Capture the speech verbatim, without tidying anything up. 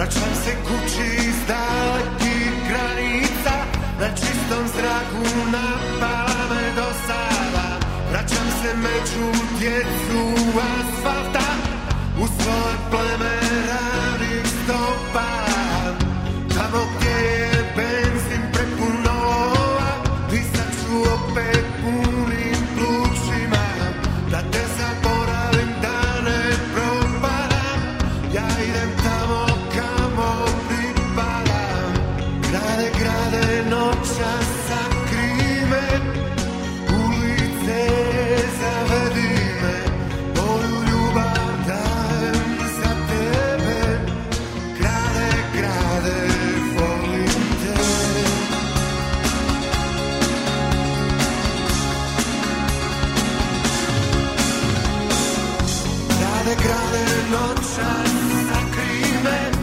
vraćam se kući iz dalekih granica, na čistom zraku napala me dosada. Vraćam se među djecu asfalta, u svoje pleme ravnih stopa, tamo gdje je benzin prepun nova, disat ću opet punim plućima, da te zaboravim da ne propadam. Ja idem tamo kamo pripadam, grade, grade, noćas sakri me, ulice zavedi me, moju ljubav dajem za tebe, grade, grade, volim te. Grade, grade, noćas sakri me,